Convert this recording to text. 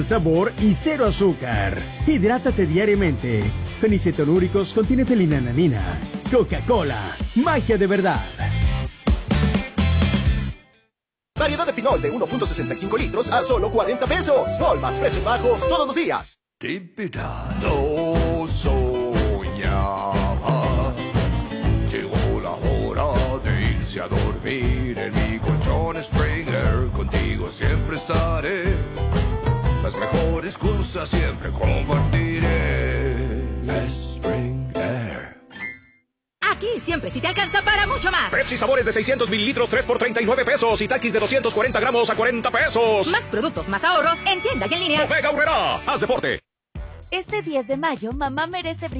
sabor y cero azúcar. Hidrátate diariamente. Fenicetonúricos contiene fenilalanina. Coca-Cola, magia de verdad. Variedad de pinol de 1.65 litros a solo 40 pesos. Walmart, precios bajos todos los días. No soñaba. Llegó la hora de irse a dormir en mi colchón Springer. Contigo siempre estaré. Las mejores cosas siempre compartiré. Springer. Aquí siempre si te alcanza para mucho más. Pepsi sabores de 600 mililitros, 3 por 39 pesos. Y Takis de 240 gramos a 40 pesos. Más productos, más ahorros, en tienda y en línea. Bodega Aurrerá, haz deporte. Este 10 de mayo, mamá merece brillar.